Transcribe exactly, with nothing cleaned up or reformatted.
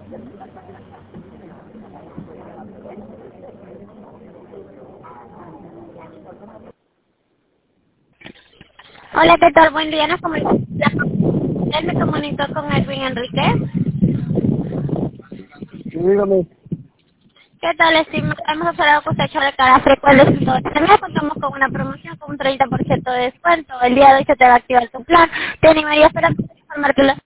Hola, ¿qué tal? Buen día. Nos comunicó, él me comunicó con Edwin Enrique. Dígame. ¿Qué tal, estimado? Hemos observado que usted ha hecho recarga frecuente en todo este mes. Contamos con una promoción con un treinta por ciento de descuento. El día de hoy se te va a activar tu plan. Te animaría a esperar para informarte los